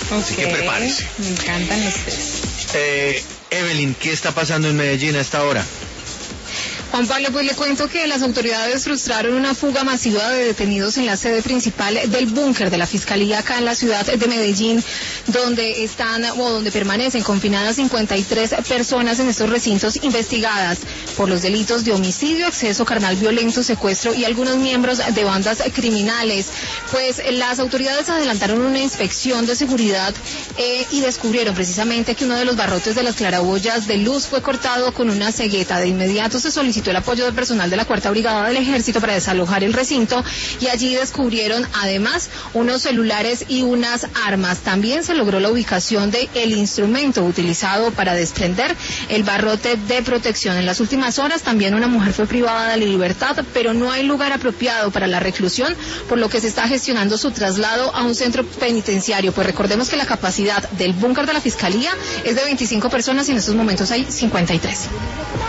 Así que prepárese. Me encantan los test. Evelyn, ¿qué está pasando en Medellín a esta hora? Juan Pablo, pues le cuento que las autoridades frustraron una fuga masiva de detenidos en la sede principal del búnker de la Fiscalía acá en la ciudad de Medellín, donde donde permanecen confinadas 53 personas en estos recintos investigadas por los delitos de homicidio, exceso carnal violento, secuestro y algunos miembros de bandas criminales. Pues las autoridades adelantaron una inspección de seguridad y descubrieron precisamente que uno de los barrotes de las claraboyas de luz fue cortado con una cegueta. De inmediato se solicitó el apoyo del personal de la Cuarta Brigada del Ejército para desalojar el recinto y allí descubrieron además unos celulares y unas armas. También se logró la ubicación del instrumento utilizado para desprender el barrote de protección. En las últimas horas también una mujer fue privada de la libertad, pero no hay lugar apropiado para la reclusión, por lo que se está gestionando su traslado a un centro penitenciario. Pues recordemos que la capacidad del búnker de la Fiscalía es de 25 personas y en estos momentos hay 53.